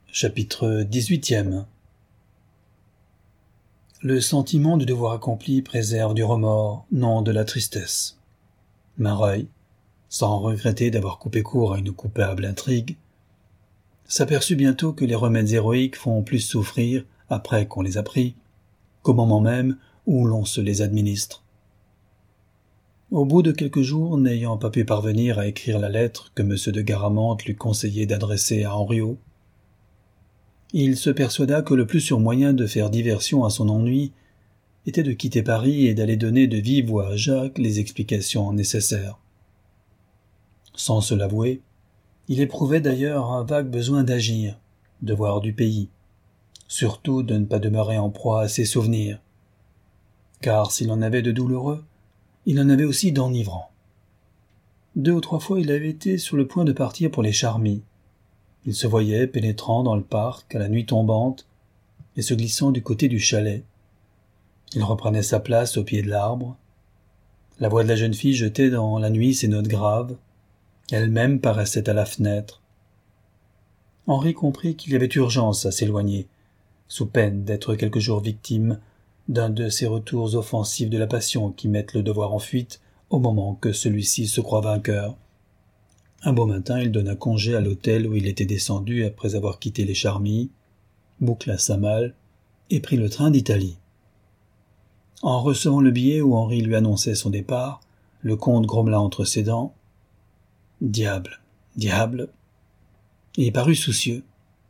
Chapitre 18. Le sentiment du devoir accompli préserve du remords, non de la tristesse. Mareuil, sans regretter d'avoir coupé court à une coupable intrigue, s'aperçut bientôt que les remèdes héroïques font plus souffrir après qu'on les a pris qu'au moment même où l'on se les administre. Au bout de quelques jours, n'ayant pas pu parvenir à écrire la lettre que M. de Garamante lui conseillait d'adresser à Henriot, il se persuada que le plus sûr moyen de faire diversion à son ennui était de quitter Paris et d'aller donner de vive voix à Jacques les explications nécessaires. Sans se l'avouer, il éprouvait d'ailleurs un vague besoin d'agir, de voir du pays, surtout de ne pas demeurer en proie à ses souvenirs, car s'il en avait de douloureux, il en avait aussi d'enivrants. 2 ou 3 fois il avait été sur le point de partir pour les Charmilles. Il se voyait pénétrant dans le parc à la nuit tombante et se glissant du côté du chalet. Il reprenait sa place au pied de l'arbre. La voix de la jeune fille jetait dans la nuit ses notes graves. Elle-même paraissait à la fenêtre. Henri comprit qu'il y avait urgence à s'éloigner, sous peine d'être quelque jour victime d'un de ces retours offensifs de la passion qui mettent le devoir en fuite au moment que celui-ci se croit vainqueur. Un beau matin, il donna congé à l'hôtel où il était descendu après avoir quitté les Charmilles, boucla sa malle et prit le train d'Italie. En recevant le billet où Henri lui annonçait son départ, le comte grommela entre ses dents « Diable, diable !» et parut soucieux.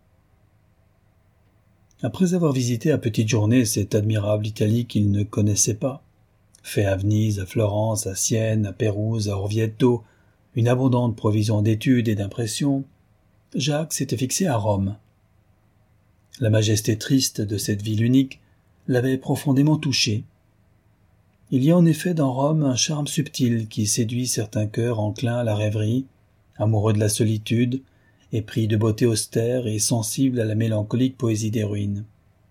Après avoir visité à petites journées cette admirable Italie qu'il ne connaissait pas, fait à Venise, à Florence, à Sienne, à Pérouse, à Orvieto, une abondante provision d'études et d'impressions, Jacques s'était fixé à Rome. La majesté triste de cette ville unique l'avait profondément touché. Il y a en effet dans Rome un charme subtil qui séduit certains cœurs enclins à la rêverie, amoureux de la solitude, épris de beauté austère et sensibles à la mélancolique poésie des ruines.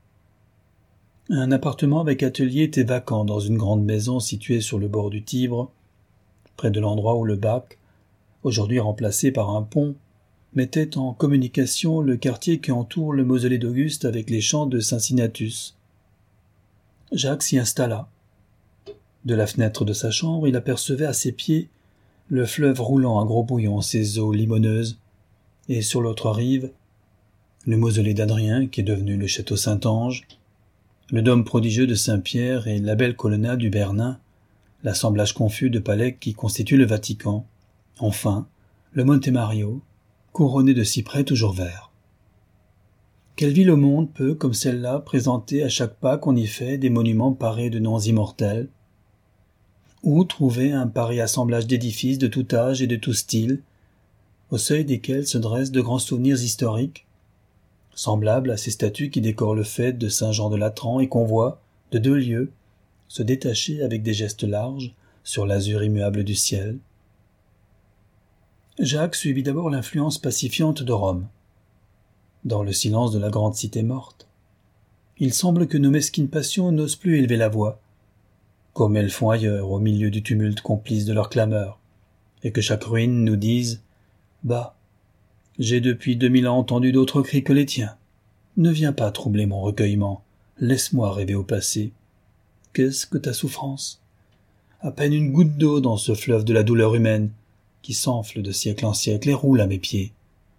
Un appartement avec atelier était vacant dans une grande maison située sur le bord du Tibre, près de l'endroit où le bac, aujourd'hui remplacé par un pont, mettait en communication le quartier qui entoure le mausolée d'Auguste avec les champs de Cincinnatus. Jacques s'y installa. De la fenêtre de sa chambre, il apercevait à ses pieds le fleuve roulant à gros bouillons ses eaux limoneuses, et sur l'autre rive, le mausolée d'Adrien qui est devenu le château Saint-Ange, le dôme prodigieux de Saint-Pierre et la belle colonnade du Bernin, l'assemblage confus de palais qui constitue le Vatican, enfin, le Monte Mario, couronné de cyprès toujours verts. Quelle ville au monde peut, comme celle-là, présenter à chaque pas qu'on y fait des monuments parés de noms immortels? Où trouver un pareil assemblage d'édifices de tout âge et de tout style, au seuil desquels se dressent de grands souvenirs historiques, semblables à ces statues qui décorent le faîte de Saint-Jean de Latran et qu'on voit, de 2 lieues, se détacher avec des gestes larges sur l'azur immuable du ciel? Jacques suivit d'abord l'influence pacifiante de Rome. Dans le silence de la grande cité morte, il semble que nos mesquines passions n'osent plus élever la voix, comme elles font ailleurs au milieu du tumulte complice de leurs clameurs, et que chaque ruine nous dise « Bah, j'ai depuis 2000 ans entendu d'autres cris que les tiens. Ne viens pas troubler mon recueillement, laisse-moi rêver au passé. Qu'est-ce que ta souffrance? À peine une goutte d'eau dans ce fleuve de la douleur humaine, qui s'enfle de siècle en siècle et roule à mes pieds. »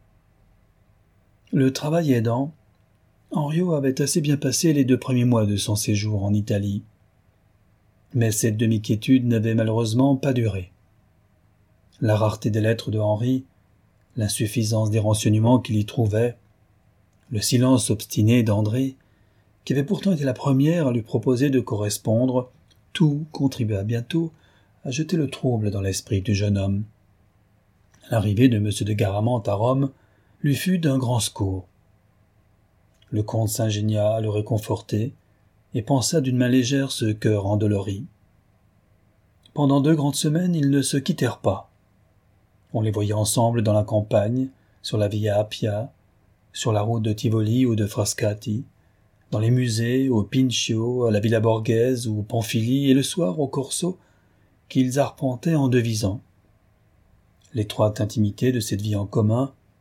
Le travail aidant, Henriot avait assez bien passé les 2 premiers mois de son séjour en Italie. Mais cette demi-quiétude n'avait malheureusement pas duré. La rareté des lettres de Henri, l'insuffisance des renseignements qu'il y trouvait, le silence obstiné d'André, qui avait pourtant été la première à lui proposer de correspondre, tout contribua bientôt à jeter le trouble dans l'esprit du jeune homme. L'arrivée de M. de Garamante à Rome lui fut d'un grand secours. Le comte s'ingénia à le réconforter et pansa d'une main légère ce cœur endolori. Pendant 2 grandes semaines, ils ne se quittèrent pas. On les voyait ensemble dans la campagne, sur la Via Appia, sur la route de Tivoli ou de Frascati, dans les musées, au Pincio, à la Villa Borghese ou Pamphili, et le soir au Corso, qu'ils arpentaient en devisant. L'étroite intimité de cette vie en commun,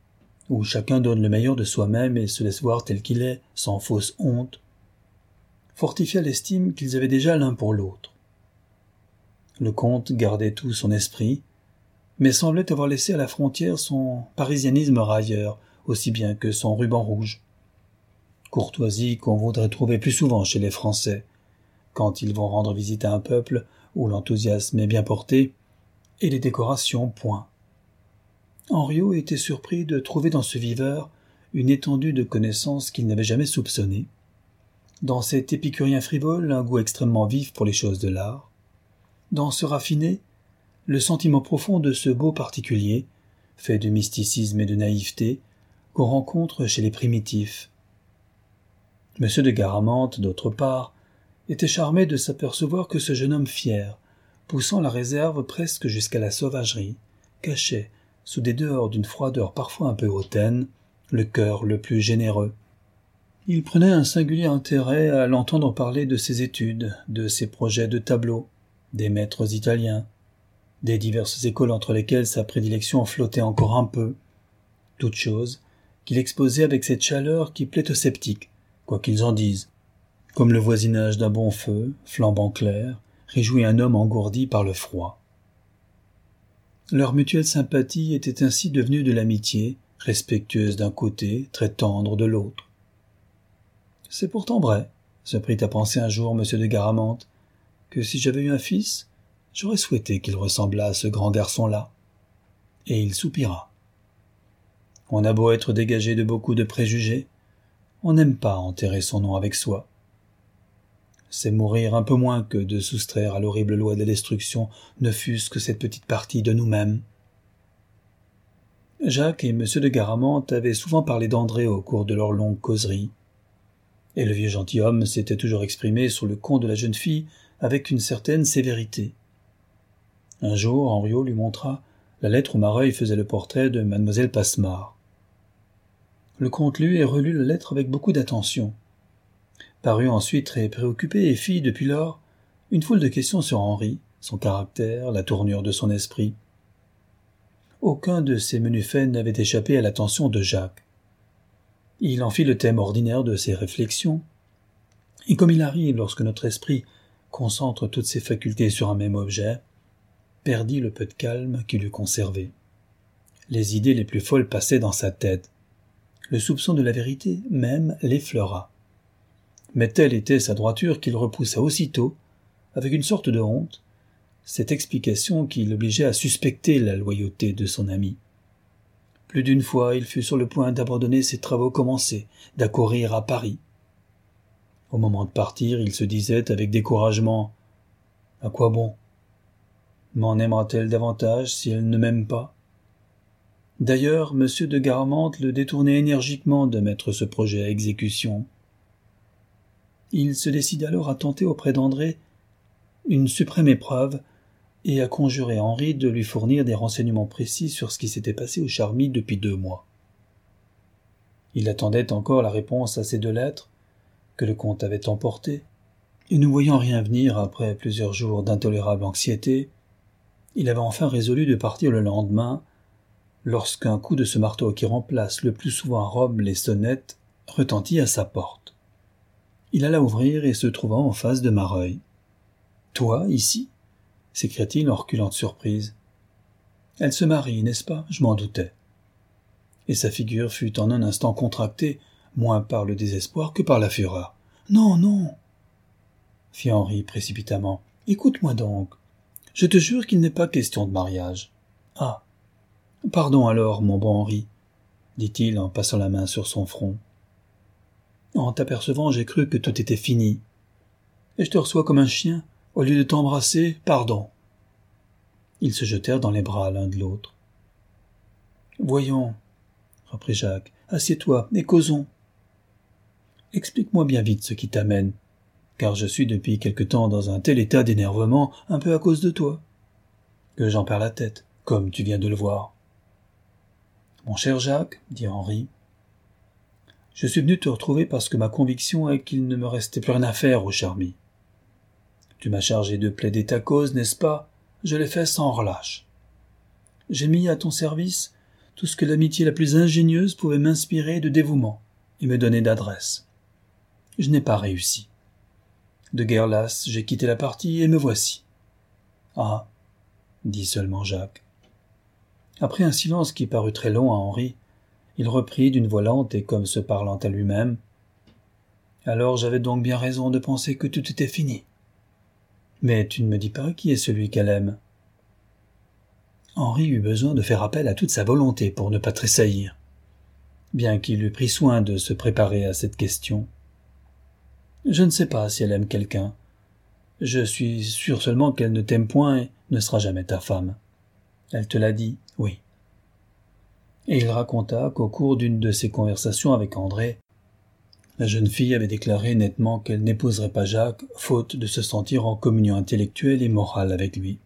où chacun donne le meilleur de soi-même et se laisse voir tel qu'il est, sans fausse honte, fortifia l'estime qu'ils avaient déjà l'un pour l'autre. Le comte gardait tout son esprit, mais semblait avoir laissé à la frontière son parisianisme railleur, aussi bien que son ruban rouge. Courtoisie qu'on voudrait trouver plus souvent chez les Français, quand ils vont rendre visite à un peuple où l'enthousiasme est bien porté, et les décorations point. Henriot était surpris de trouver dans ce viveur une étendue de connaissances qu'il n'avait jamais soupçonnées, dans cet épicurien frivole un goût extrêmement vif pour les choses de l'art, dans ce raffiné le sentiment profond de ce beau particulier, fait de mysticisme et de naïveté, qu'on rencontre chez les primitifs. M. de Garamante, d'autre part, était charmé de s'apercevoir que ce jeune homme fier, poussant la réserve presque jusqu'à la sauvagerie, cachait, sous des dehors d'une froideur parfois un peu hautaine, le cœur le plus généreux. Il prenait un singulier intérêt à l'entendre parler de ses études, de ses projets de tableau, des maîtres italiens, des diverses écoles entre lesquelles sa prédilection flottait encore un peu, toutes choses qu'il exposait avec cette chaleur qui plaît aux sceptiques, quoi qu'ils en disent, comme le voisinage d'un bon feu, flambant clair, réjouit un homme engourdi par le froid. Leur mutuelle sympathie était ainsi devenue de l'amitié, respectueuse d'un côté, très tendre de l'autre. C'est pourtant vrai, se prit à penser un jour M. de Garamante, que si j'avais eu un fils, j'aurais souhaité qu'il ressemblât à ce grand garçon-là. Et il soupira. On a beau être dégagé de beaucoup de préjugés, on n'aime pas enterrer son nom avec soi. C'est mourir un peu moins que de soustraire à l'horrible loi de la destruction ne fût-ce que cette petite partie de nous-mêmes. Jacques et M. de Garamante avaient souvent parlé d'André au cours de leur longue causerie, et le vieux gentilhomme s'était toujours exprimé sur le compte de la jeune fille avec une certaine sévérité. Un jour, Henriot lui montra la lettre où Mareuil faisait le portrait de mademoiselle Passemard. Le comte lut et relut la lettre avec beaucoup d'attention. Parut ensuite très préoccupé et fit, depuis lors, une foule de questions sur Henri, son caractère, la tournure de son esprit. Aucun de ces menus faits n'avait échappé à l'attention de Jacques. Il en fit le thème ordinaire de ses réflexions, et comme il arrive lorsque notre esprit concentre toutes ses facultés sur un même objet, perdit le peu de calme qu'il eût conservé. Les idées les plus folles passaient dans sa tête. Le soupçon de la vérité même l'effleura. Mais telle était sa droiture qu'il repoussa aussitôt, avec une sorte de honte, cette explication qui l'obligeait à suspecter la loyauté de son ami. Plus d'une fois, il fut sur le point d'abandonner ses travaux commencés, d'accourir à Paris. Au moment de partir, il se disait avec découragement « À quoi bon ? M'en aimera-t-elle davantage si elle ne m'aime pas ?» D'ailleurs, M. de Garamante le détournait énergiquement de mettre ce projet à exécution. Il se décida alors à tenter auprès d'André une suprême épreuve et à conjurer Henri de lui fournir des renseignements précis sur ce qui s'était passé au Charmilles depuis 2 mois. Il attendait encore la réponse à ces 2 lettres, que le comte avait emportées, et ne voyant rien venir après plusieurs jours d'intolérable anxiété, il avait enfin résolu de partir le lendemain, lorsqu'un coup de ce marteau qui remplace le plus souvent à Rome les sonnettes retentit à sa porte. Il alla ouvrir et se trouva en face de Mareuil. « Toi, ici ?» s'écria-t-il en reculant de surprise. « Elle se marie, n'est-ce pas ? Je m'en doutais. » Et sa figure fut en un instant contractée, moins par le désespoir que par la fureur. « Non, non !» fit Henri précipitamment. « Écoute-moi donc. Je te jure qu'il n'est pas question de mariage. »« Ah ! Pardon alors, mon bon Henri, » dit-il en passant la main sur son front. « En t'apercevant, j'ai cru que tout était fini. Et je te reçois comme un chien. Au lieu de t'embrasser, pardon. » Ils se jetèrent dans les bras l'un de l'autre. « Voyons, » reprit Jacques, « assieds-toi et causons. Explique-moi bien vite ce qui t'amène, car je suis depuis quelque temps dans un tel état d'énervement, un peu à cause de toi, que j'en perds la tête, comme tu viens de le voir. »« Mon cher Jacques, » dit Henri, « je suis venu te retrouver parce que ma conviction est qu'il ne me restait plus rien à faire au Charmilles. Tu m'as chargé de plaider ta cause, n'est-ce pas ? Je l'ai fait sans relâche. J'ai mis à ton service tout ce que l'amitié la plus ingénieuse pouvait m'inspirer de dévouement et me donner d'adresse. Je n'ai pas réussi. De guerre lasse, j'ai quitté la partie et me voici. Ah, dit seulement Jacques. Après un silence qui parut très long à Henri, il reprit d'une voix lente et comme se parlant à lui-même. Alors j'avais donc bien raison de penser que tout était fini. Mais tu ne me dis pas qui est celui qu'elle aime. Henri eut besoin de faire appel à toute sa volonté pour ne pas tressaillir, bien qu'il eût pris soin de se préparer à cette question. Je ne sais pas si elle aime quelqu'un. Je suis sûr seulement qu'elle ne t'aime point et ne sera jamais ta femme. Elle te l'a dit, oui. Et il raconta qu'au cours d'une de ses conversations avec André, la jeune fille avait déclaré nettement qu'elle n'épouserait pas Jacques, faute de se sentir en communion intellectuelle et morale avec lui.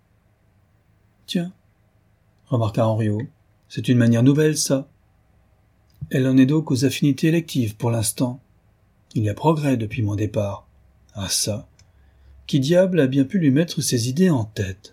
Tiens, remarqua Henriot, c'est une manière nouvelle, ça. Elle en est donc aux affinités électives pour l'instant. Il y a progrès depuis mon départ. Ah ça, qui diable a bien pu lui mettre ces idées en tête?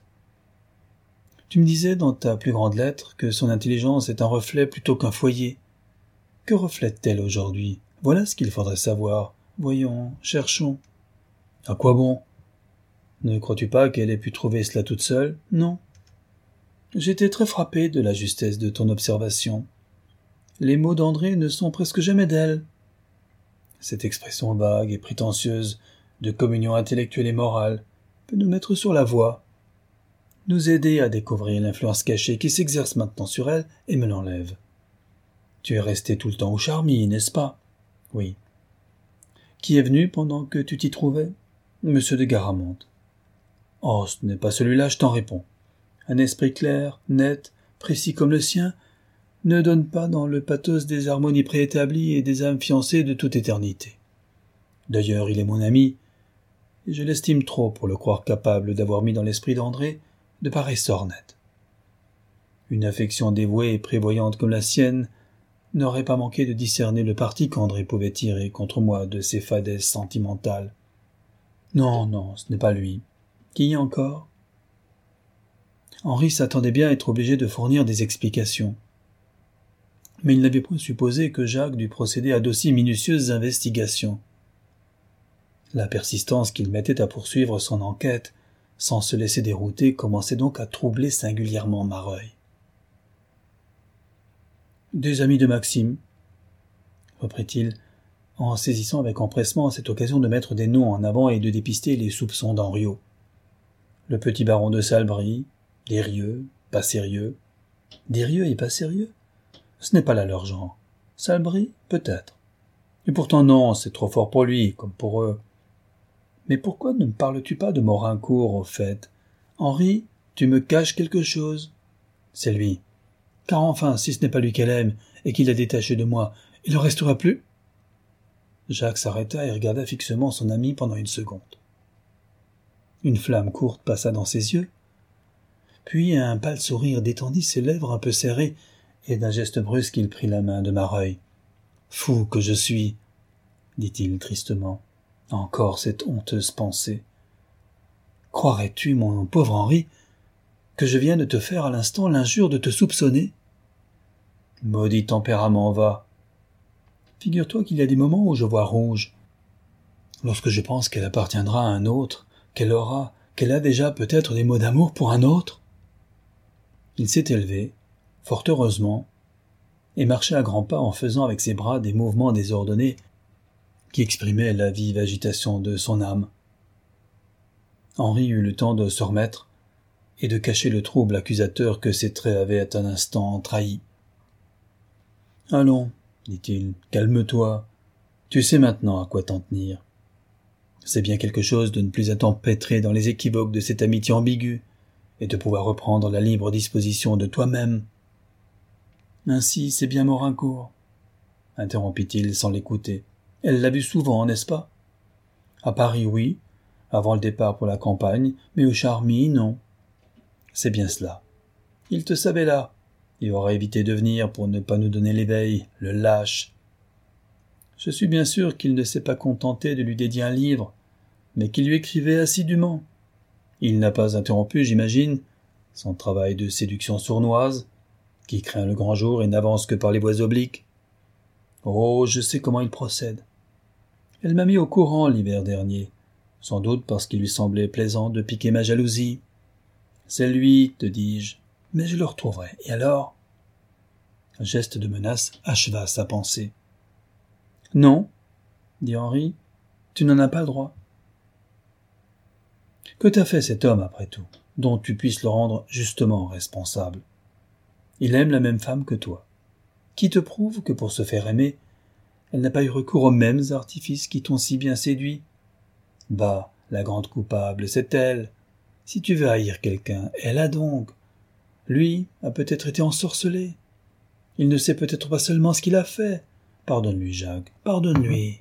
Tu me disais dans ta plus grande lettre que son intelligence est un reflet plutôt qu'un foyer. Que reflète-t-elle aujourd'hui? Voilà ce qu'il faudrait savoir. Voyons, cherchons. À quoi bon? Ne crois-tu pas qu'elle ait pu trouver cela toute seule? Non. J'étais très frappé de la justesse de ton observation. Les mots d'André ne sont presque jamais d'elle. Cette expression vague et prétentieuse de communion intellectuelle et morale peut nous mettre sur la voie, nous aider à découvrir l'influence cachée qui s'exerce maintenant sur elle et me l'enlève. Tu es resté tout le temps au Charmilles, n'est-ce pas? Oui. Qui est venu pendant que tu t'y trouvais? Monsieur de Garamonte. Oh, ce n'est pas celui-là, je t'en réponds. Un esprit clair, net, précis comme le sien, ne donne pas dans le pathos des harmonies préétablies et des âmes fiancées de toute éternité. D'ailleurs, il est mon ami, et je l'estime trop pour le croire capable d'avoir mis dans l'esprit d'André de pareils sorts nets. Une affection dévouée et prévoyante comme la sienne n'aurait pas manqué de discerner le parti qu'André pouvait tirer contre moi de ses fadaises sentimentales. Non, non, ce n'est pas lui. Qui encore? Henri s'attendait bien à être obligé de fournir des explications. Mais il n'avait point supposé que Jacques dût procéder à d'aussi minutieuses investigations. La persistance qu'il mettait à poursuivre son enquête, sans se laisser dérouter, commençait donc à troubler singulièrement Mareuil. Des amis de Maxime, reprit-il, en saisissant avec empressement cette occasion de mettre des noms en avant et de dépister les soupçons d'Henriot. Le petit baron de Salbris, Desrieux, pas sérieux. Desrieux et pas sérieux? Ce n'est pas là leur genre. Salbris, peut-être. Et pourtant non, c'est trop fort pour lui, comme pour eux. Mais pourquoi ne me parles-tu pas de Morincourt, au fait? Henri, tu me caches quelque chose. C'est lui. Car enfin, si ce n'est pas lui qu'elle aime, et qu'il a détaché de moi, il ne restera plus? Jacques s'arrêta et regarda fixement son ami pendant une seconde. Une flamme courte passa dans ses yeux, puis un pâle sourire détendit ses lèvres un peu serrées, et d'un geste brusque il prit la main de Mareuil. « Fou que je suis !» dit-il tristement. « Encore cette honteuse pensée. Croirais-tu, mon pauvre Henri, que je viens de te faire à l'instant l'injure de te soupçonner? Maudit tempérament va. Figure-toi qu'il y a des moments où je vois rouge. Lorsque je pense qu'elle appartiendra à un autre, qu'elle a déjà peut-être des mots d'amour pour un autre. » Il s'est élevé, fort heureusement, et marchait à grands pas en faisant avec ses bras des mouvements désordonnés qui exprimaient la vive agitation de son âme. Henri eut le temps de se remettre et de cacher le trouble accusateur que ses traits avaient un instant trahi. « Allons, dit-il, calme-toi. Tu sais maintenant à quoi t'en tenir. C'est bien quelque chose de ne plus être empêtré dans les équivoques de cette amitié ambiguë et de pouvoir reprendre la libre disposition de toi-même. »« Ainsi, c'est bien Morincourt, interrompit-il sans l'écouter. Elle l'a vu souvent, n'est-ce pas? À Paris, oui, avant le départ pour la campagne, mais au Charmilles, non. C'est bien cela. Il te savait là. Il aura évité de venir pour ne pas nous donner l'éveil, le lâche. Je suis bien sûr qu'il ne s'est pas contenté de lui dédier un livre, mais qu'il lui écrivait assidûment. Il n'a pas interrompu, j'imagine, son travail de séduction sournoise. qui craint le grand jour et n'avance que par les voies obliques. Oh, je sais comment il procède. Elle m'a mis au courant l'hiver dernier, sans doute parce qu'il lui semblait plaisant de piquer ma jalousie. C'est lui, te dis-je, mais je le retrouverai. Et alors ? Un geste de menace acheva sa pensée. Non, dit Henri, tu n'en as pas le droit. Que t'a fait cet homme, après tout, dont tu puisses le rendre justement responsable ? Il aime la même femme que toi, qui te prouve que pour se faire aimer, elle n'a pas eu recours aux mêmes artifices qui t'ont si bien séduit. Bah, la grande coupable, c'est elle. Si tu veux haïr quelqu'un, elle a donc. Lui a peut-être été ensorcelé. Il ne sait peut-être pas seulement ce qu'il a fait. Pardonne-lui, Jacques, pardonne-lui.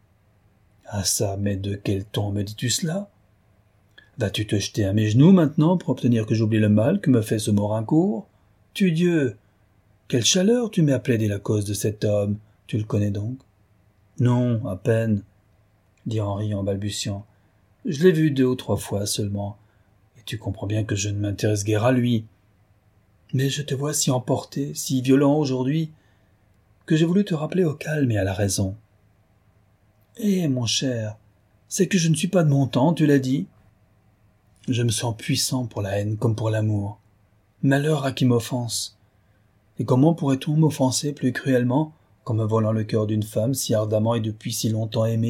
Ah ça, mais de quel ton me dis-tu cela ? Vas-tu te jeter à mes genoux maintenant pour obtenir que j'oublie le mal que me fait ce Maurincourt ? Tudieu ! Quelle chaleur tu mets à plaider la cause de cet homme. Tu le connais donc ? Non, à peine, dit Henri en balbutiant. Je l'ai vu 2 ou 3 fois seulement, et tu comprends bien que je ne m'intéresse guère à lui. Mais je te vois si emporté, si violent aujourd'hui, que j'ai voulu te rappeler au calme et à la raison. Eh, mon cher, c'est que je ne suis pas de mon temps, tu l'as dit. Je me sens puissant pour la haine comme pour l'amour. Malheur à qui m'offense. Et comment pourrait-on m'offenser plus cruellement qu'en me volant le cœur d'une femme si ardemment et depuis si longtemps aimée ?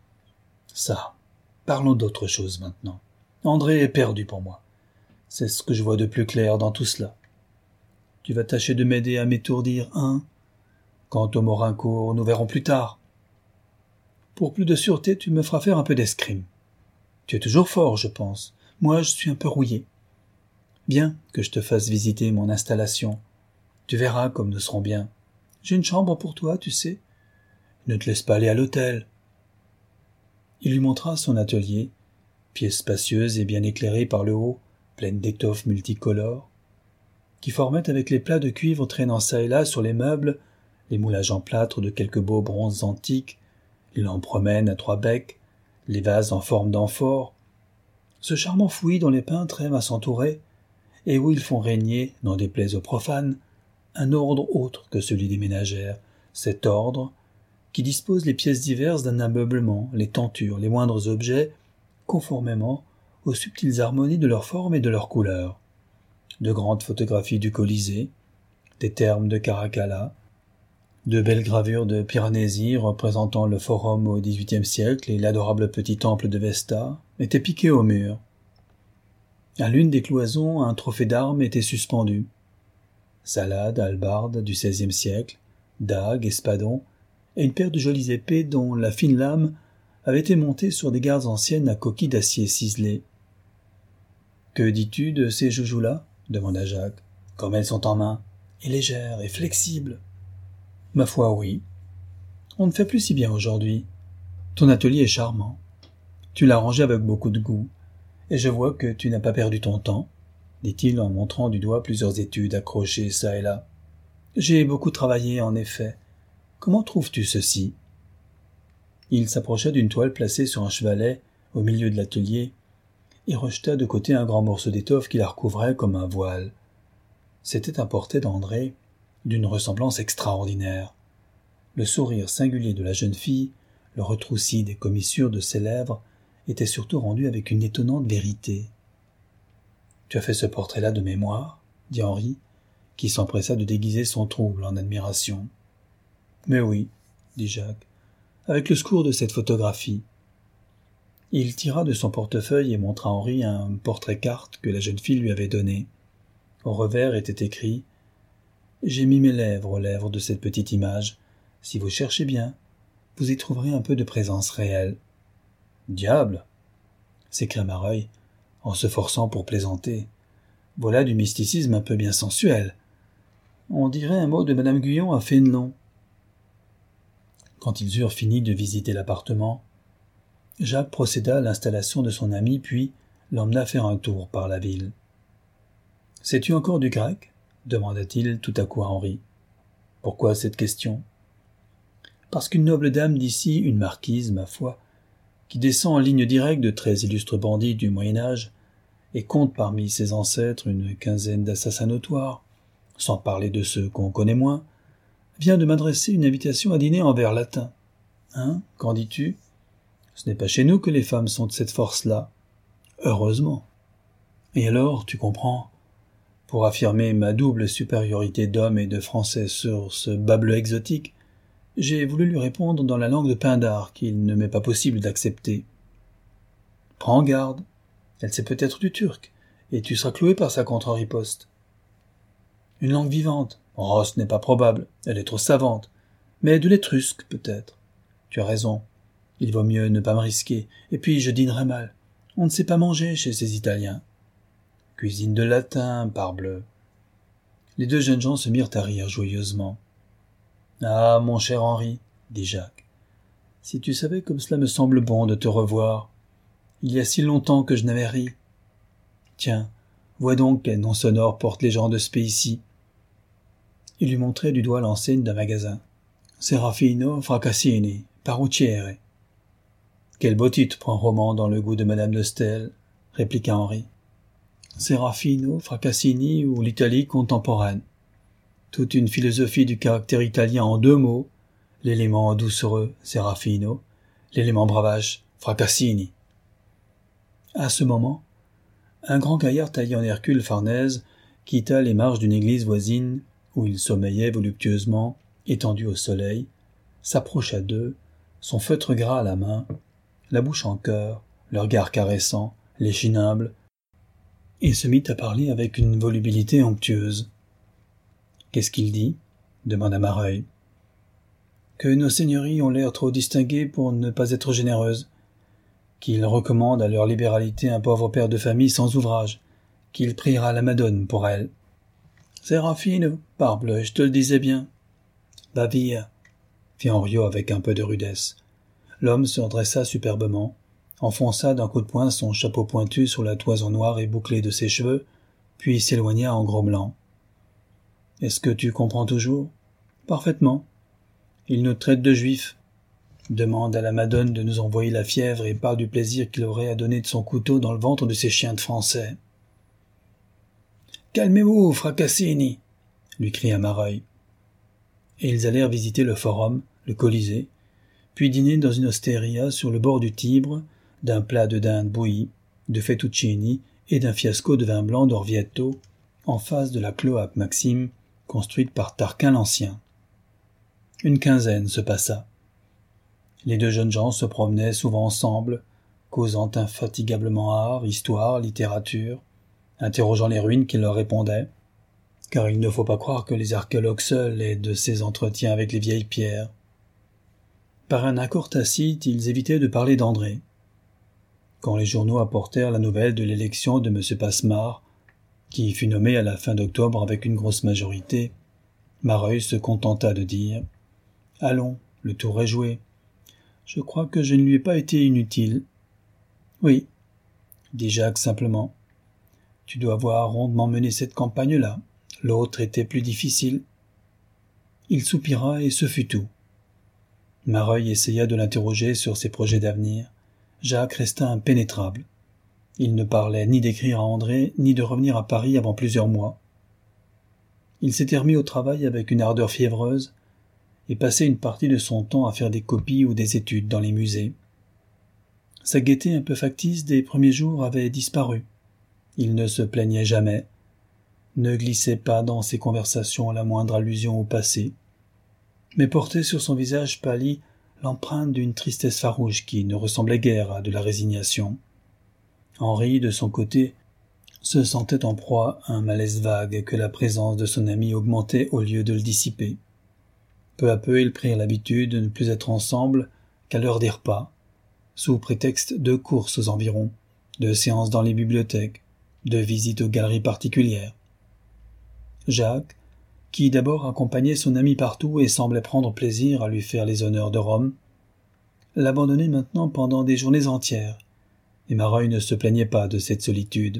Ça, parlons d'autre chose maintenant. André est perdu pour moi. C'est ce que je vois de plus clair dans tout cela. Tu vas tâcher de m'aider à m'étourdir, hein ? Quant au Maurincourt, nous verrons plus tard. Pour plus de sûreté, tu me feras faire un peu d'escrime. Tu es toujours fort, je pense. Moi, je suis un peu rouillé. Bien que je te fasse visiter mon installation. Tu verras comme nous serons bien. J'ai une chambre pour toi, tu sais. Ne te laisse pas aller à l'hôtel. Il lui montra son atelier, pièce spacieuse et bien éclairée par le haut, pleine d'étoffes multicolores, qui formaient avec les plats de cuivre traînant çà et là sur les meubles, les moulages en plâtre de quelques beaux bronzes antiques, les lampes romaines à 3 becs, les vases en forme d'amphore, ce charmant fouillis dont les peintres aiment à s'entourer, et où ils font régner, n'en déplaise aux profanes, un ordre autre que celui des ménagères, cet ordre qui dispose les pièces diverses d'un ameublement, les tentures, les moindres objets, conformément aux subtiles harmonies de leur forme et de leur couleur. De grandes photographies du Colisée, des thermes de Caracalla, de belles gravures de Piranesi représentant le forum au XVIIIe siècle et l'adorable petit temple de Vesta étaient piqués au mur. À l'une des cloisons, un trophée d'armes était suspendu. Salades, hallebardes du XVIe siècle, dagues, espadons, et une paire de jolies épées dont la fine lame avait été montée sur des gardes anciennes à coquilles d'acier ciselées. « Que dis-tu de ces joujoux-là » demanda Jacques. « Comme elles sont en main, et légères, et flexibles. » « Ma foi, oui. On ne fait plus si bien aujourd'hui. Ton atelier est charmant. Tu l'as rangé avec beaucoup de goût, et je vois que tu n'as pas perdu ton temps, dit-il en montrant du doigt plusieurs études accrochées çà et là. J'ai beaucoup travaillé, en effet. Comment trouves-tu ceci ? Il s'approcha d'une toile placée sur un chevalet au milieu de l'atelier et rejeta de côté un grand morceau d'étoffe qui la recouvrait comme un voile. C'était un portrait d'André, d'une ressemblance extraordinaire. Le sourire singulier de la jeune fille, le retroussis des commissures de ses lèvres, était surtout rendu avec une étonnante vérité. « Tu as fait ce portrait-là de mémoire ?» dit Henri, qui s'empressa de déguiser son trouble en admiration. « Mais oui, » dit Jacques, avec le secours de cette photographie. Il tira de son portefeuille et montra à Henri un portrait-carte que la jeune fille lui avait donné. Au revers était écrit « J'ai mis mes lèvres aux lèvres de cette petite image. Si vous cherchez bien, vous y trouverez un peu de présence réelle. »« Diable !» s'écria Mareuil, en se forçant pour plaisanter. « Voilà du mysticisme un peu bien sensuel. On dirait un mot de Madame Guyon à Fénelon. » Quand ils eurent fini de visiter l'appartement, Jacques procéda à l'installation de son ami puis l'emmena faire un tour par la ville. « Sais-tu encore du grec ?» demanda-t-il tout à coup à Henri. « Pourquoi cette question ?»« Parce qu'une noble dame d'ici, une marquise, ma foi, qui descend en ligne directe de très illustres bandits du Moyen-Âge et compte parmi ses ancêtres une quinzaine d'assassins notoires, sans parler de ceux qu'on connaît moins, vient de m'adresser une invitation à dîner en vers latin. Hein, qu'en dis-tu? Ce n'est pas chez nous que les femmes sont de cette force-là. Heureusement. Et alors, tu comprends, pour affirmer ma double supériorité d'homme et de français sur ce bas-bleu exotique, j'ai voulu lui répondre dans la langue de Pindare qu'il ne m'est pas possible d'accepter. Prends garde, elle sait peut-être du turc, et tu seras cloué par sa contre-riposte. Une langue vivante, oh, ce n'est pas probable, elle est trop savante, mais de l'étrusque peut-être. Tu as raison, il vaut mieux ne pas me risquer, et puis je dînerai mal. On ne sait pas manger chez ces Italiens. Cuisine de latin, parbleu. Les deux jeunes gens se mirent à rire joyeusement. Ah, mon cher Henri, dit Jacques, si tu savais comme cela me semble bon de te revoir. Il y a si longtemps que je n'avais ri. Tiens, vois donc quel nom sonore portent les gens de ce pays-ci. Il lui montrait du doigt l'enseigne d'un magasin. Serafino Fracassini, parrucchiere. Quel beau titre pour un roman dans le goût de Madame de Staël, répliqua Henri. Serafino Fracassini ou l'Italie contemporaine. Toute une philosophie du caractère italien en 2 mots, l'élément doucereux, Serafino, l'élément bravache, Fracassini. À ce moment, un grand gaillard taillé en Hercule Farnèse quitta les marches d'une église voisine où il sommeillait voluptueusement, étendu au soleil, s'approcha d'eux, son feutre gras à la main, la bouche en cœur, le regard caressant, l'échine humble, et se mit à parler avec une volubilité onctueuse. « Qu'est-ce qu'il dit » demanda Mareuil. « Que nos seigneuries ont l'air trop distinguées pour ne pas être généreuses, qu'il recommande à leur libéralité un pauvre père de famille sans ouvrage, qu'il priera la Madone pour elle. »« Sérafine, parbleu, je te le disais bien. »« Va vire, » fit Henriot avec un peu de rudesse. L'homme se redressa superbement, enfonça d'un coup de poing son chapeau pointu sur la toison noire et bouclée de ses cheveux, puis s'éloigna en grommelant. « Est-ce que tu comprends toujours ?»« Parfaitement. Il nous traite de juifs. Demande à la Madone de nous envoyer la fièvre et parle du plaisir qu'il aurait à donner de son couteau dans le ventre de ces chiens de Français. »« Calmez-vous, Fracassini » lui cria Mareuil. Et ils allèrent visiter le Forum, le Colisée, puis dîner dans une ostéria sur le bord du Tibre, d'un plat de dinde bouillie, de fettuccini et d'un fiasco de vin blanc d'Orvieto, en face de la cloaque Maxime, construite par Tarquin l'Ancien. Une quinzaine se passa. Les deux jeunes gens se promenaient souvent ensemble, causant infatigablement art, histoire, littérature, interrogeant les ruines qui leur répondaient, car il ne faut pas croire que les archéologues seuls aient de ces entretiens avec les vieilles pierres. Par un accord tacite, ils évitaient de parler d'André. Quand les journaux apportèrent la nouvelle de l'élection de M. Passemard, qui fut nommé à la fin d'octobre avec une grosse majorité, Mareuil se contenta de dire « Allons, le tour est joué. Je crois que je ne lui ai pas été inutile. »« Oui, » dit Jacques simplement. « Tu dois avoir rondement mené cette campagne-là. L'autre était plus difficile. » Il soupira et ce fut tout. Mareuil essaya de l'interroger sur ses projets d'avenir. Jacques resta impénétrable. Il ne parlait ni d'écrire à André, ni de revenir à Paris avant plusieurs mois. Il s'était remis au travail avec une ardeur fiévreuse et passait une partie de son temps à faire des copies ou des études dans les musées. Sa gaieté un peu factice des premiers jours avait disparu. Il ne se plaignait jamais, ne glissait pas dans ses conversations la moindre allusion au passé, mais portait sur son visage pâli l'empreinte d'une tristesse farouche qui ne ressemblait guère à de la résignation. Henri, de son côté, se sentait en proie à un malaise vague que la présence de son ami augmentait au lieu de le dissiper. Peu à peu, ils prirent l'habitude de ne plus être ensemble qu'à l'heure des repas, sous prétexte de courses aux environs, de séances dans les bibliothèques, de visites aux galeries particulières. Jacques, qui d'abord accompagnait son ami partout et semblait prendre plaisir à lui faire les honneurs de Rome, l'abandonnait maintenant pendant des journées entières, et Mareuil ne se plaignait pas de cette solitude.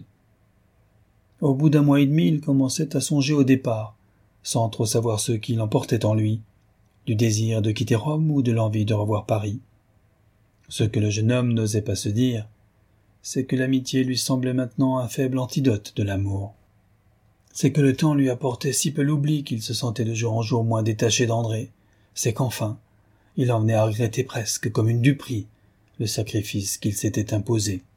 Au bout d'un mois et demi, il commençait à songer au départ, sans trop savoir ce qui l'emportait en lui, du désir de quitter Rome ou de l'envie de revoir Paris. Ce que le jeune homme n'osait pas se dire, c'est que l'amitié lui semblait maintenant un faible antidote de l'amour. C'est que le temps lui apportait si peu l'oubli qu'il se sentait de jour en jour moins détaché d'André. C'est qu'enfin, il en venait à regretter presque, comme une duperie, le sacrifice qu'il s'était imposé.